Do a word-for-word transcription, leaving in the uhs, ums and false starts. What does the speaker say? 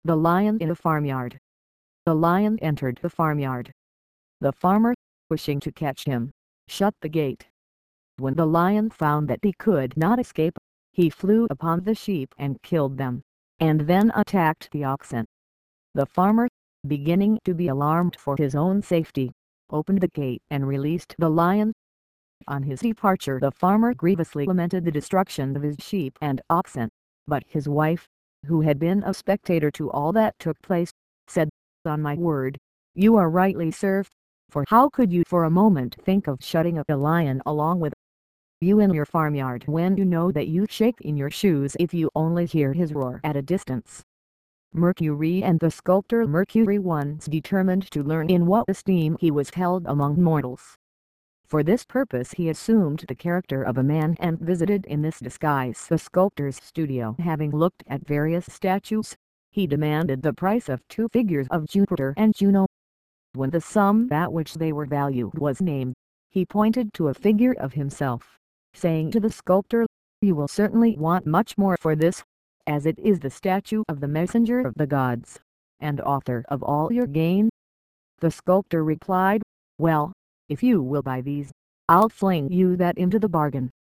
The lion in a farmyard. The lion entered the farmyard. The farmer, wishing to catch him, shut the gate. When the lion found that he could not escape, he flew upon the sheep and killed them, and then attacked the oxen. The farmer, beginning to be alarmed for his own safety, opened the gate and released the lion. On his departure the farmer grievously lamented the destruction of his sheep and oxen, but his wife, who had been a spectator to all that took place, said, "On my word, you are rightly served, for how could you for a moment think of shutting up a lion along with you in your farmyard when you know that you shake in your shoes if you only hear his roar at a distance?" Mercury and the sculptor Mercury once determined to learn in what esteem he was held among mortals. For this purpose he assumed the character of a man and visited in this disguise the sculptor's studio. Having looked at various statues, he demanded the price of two figures of Jupiter and Juno. When the sum at which they were valued was named, he pointed to a figure of himself, saying to the sculptor, "You will certainly want much more for this, as it is the statue of the messenger of the gods, and author of all your gain." The sculptor replied, "Well, if you will buy these, I'll fling you that into the bargain."